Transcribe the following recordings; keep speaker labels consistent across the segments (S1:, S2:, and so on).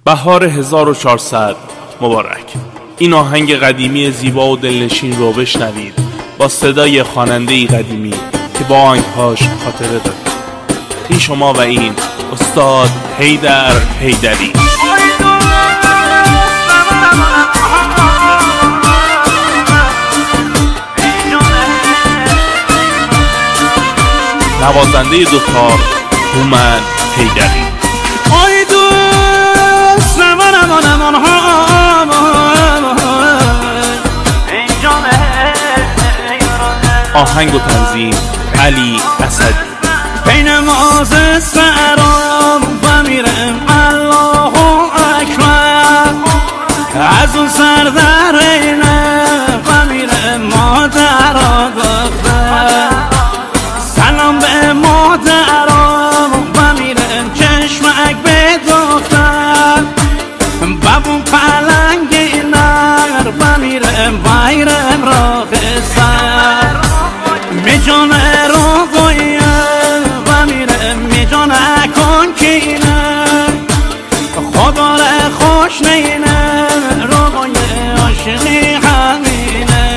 S1: بهار 1400 مبارک. این آهنگ قدیمی زیبا و دلنشین رو بشنوید با صدای خواننده‌ای قدیمی که با آهنگ‌هاش خاطره داره. این شما و این استاد حیدر حیدری. نوازنده دوتار هومن حیدری. آهنگ و تنظیم علی اسدی.
S2: بین ماز سرام و میرم الله اکبر، از اون سر در اینم و میرم مادر و دختر. سلام به مادرام و میرم چشمک به دختر. بابون پلنگی نر و میرم بایرم را سر. میجان رو باید و میرم میجان کن کینه، خدا را خوش نینه رو باید عاشقی همینه.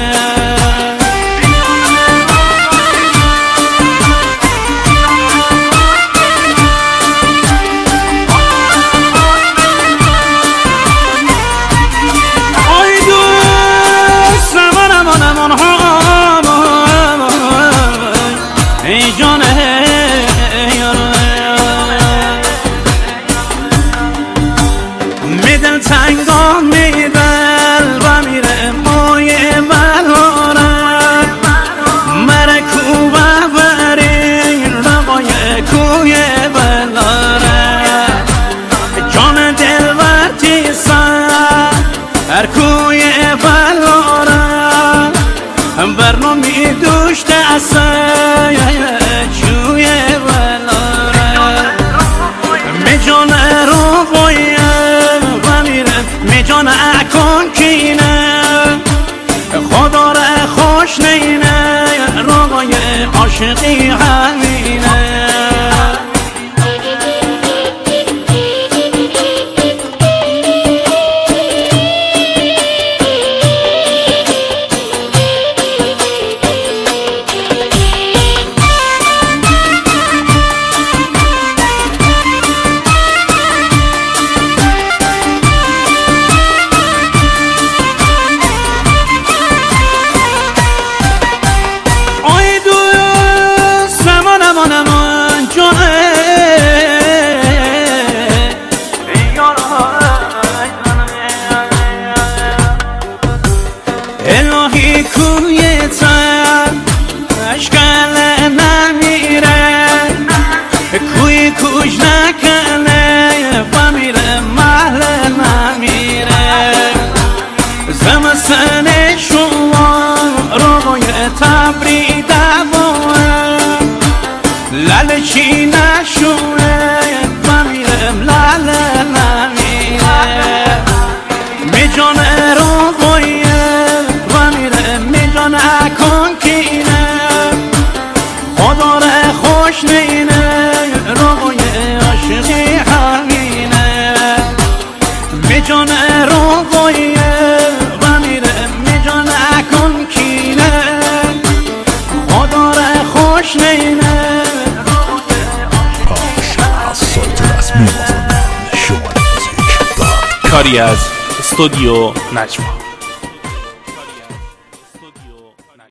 S2: آی دوست من ها میدل تنگان میدل و میره مای بلاره، مره کوبه برین رقای کوی بلاره. جان دل ورتی سر هر کوی بلاره، برنامی دوشت اصلا چوی بلاره. میجان رو باید و میرم میجان کن کینه، خدا را خوش نینه روای عاشقی همینه. الهی کوی تر اشکال نمیره، کوی کوش نکنه و میره محل نمیره. زمستان شما روی تبری دواره، لالچی نشونه و میرم لال نمیره. میجان رو باید و میرم میجان کن کینه، خدا را خوش نینه روی عاشقی همینه. میجان رو باید و میرم میجان کن کینه، خدا را خوش نینه.
S1: کاری از استودیو نجوا.